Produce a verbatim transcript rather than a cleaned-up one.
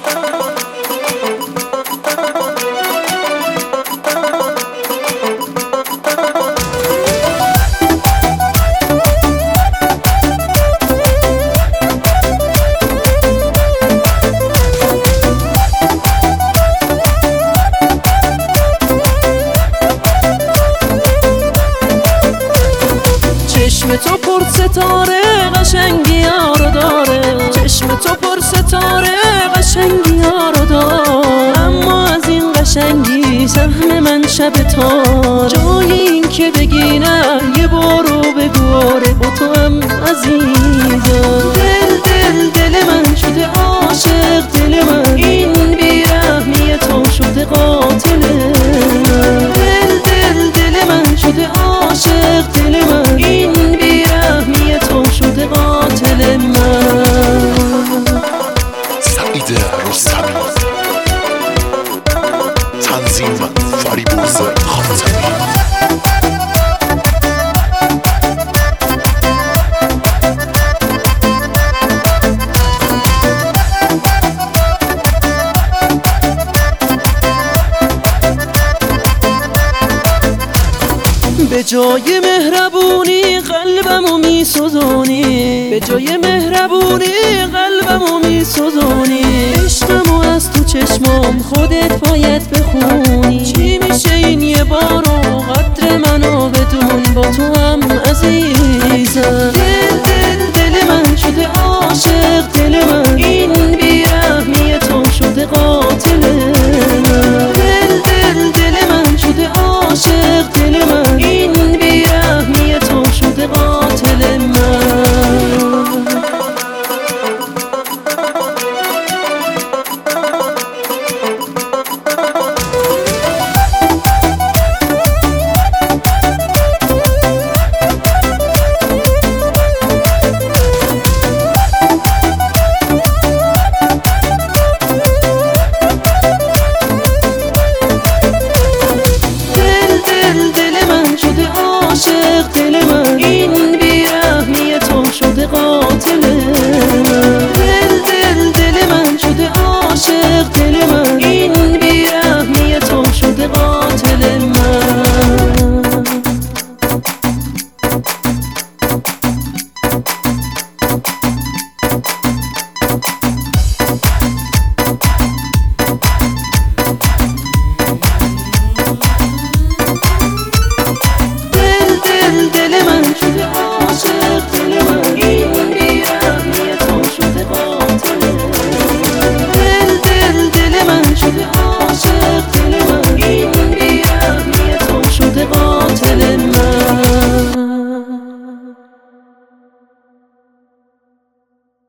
چشم تو پر ستاره قشنگی ها رو داره، چشم تو پر ستاره قشنگی ها رو داره، اما از این قشنگی سهم من شب تار، جای این که بگی نه یه بارو بگوره با تو هم عزیزم. دل دل دل من شده عاشق، دل من این بیرحمی تو شده قاتل من. دل دل دل من شده عاشق، دل من این بیرحمی تو شده قاتل من. سعید رستمی، تنظیم فریبرز خاتمی. به جای مهربونی قلبمو میسوزونی، به جای مهربونی قلبمو میسوزونی، عشقمو از تو چشمام خودت باید بخونی. چی میشه این یه بارو قدر منو بدون با تو هم عزیزم. دل دل دل من شده عاشق، دل من